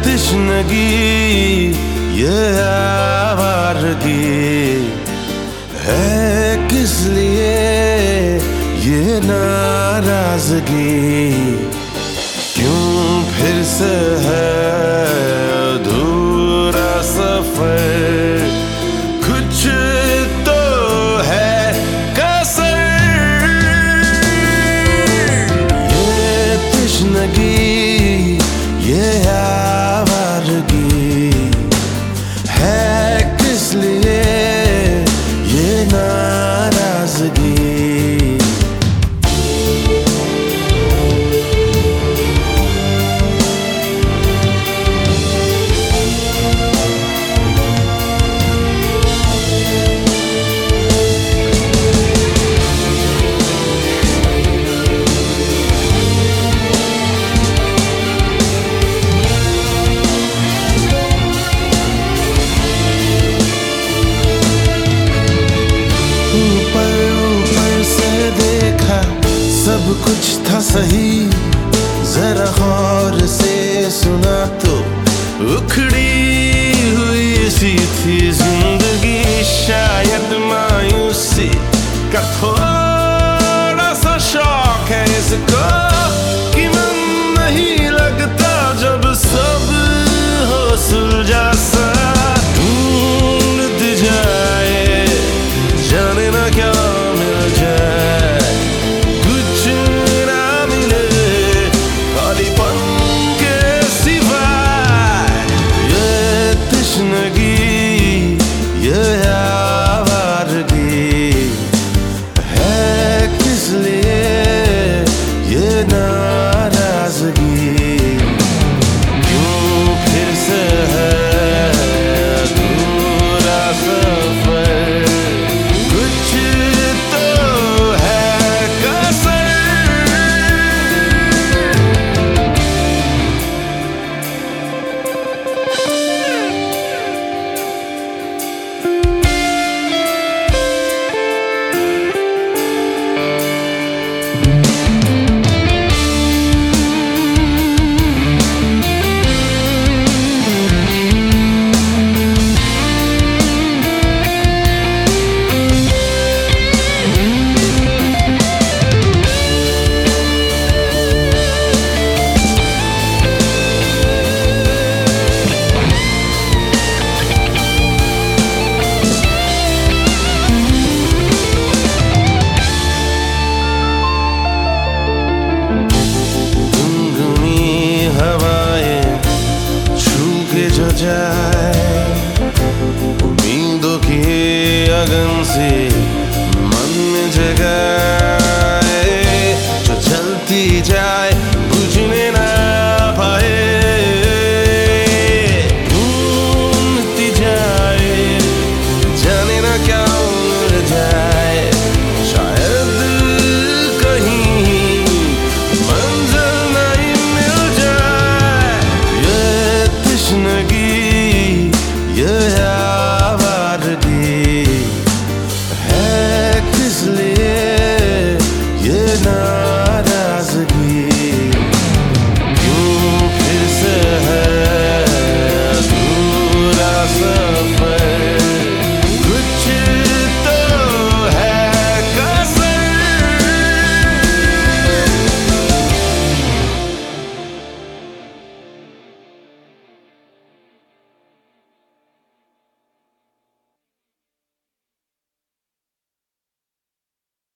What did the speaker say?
तश्नगी, ये आवारगी है किस लिए, ये नाराजगी क्यों फिर से है अधूरा सफर, कुछ तो है कसर। ये तश्नगी, ये आवारगी है किस लिए, ये नाराजगी। सब कुछ था सही, जरा गौर से सुना तो उखड़ी हुई सी थी जिंदगी, शायद मायूसी का थोड़ा सा शौक है इसको कि मन नहीं लगता जब सब हो सुलझा सा। ढूंढ जाए जाने ना क्या मिल जाए, जाए उम्मीदों की अगन से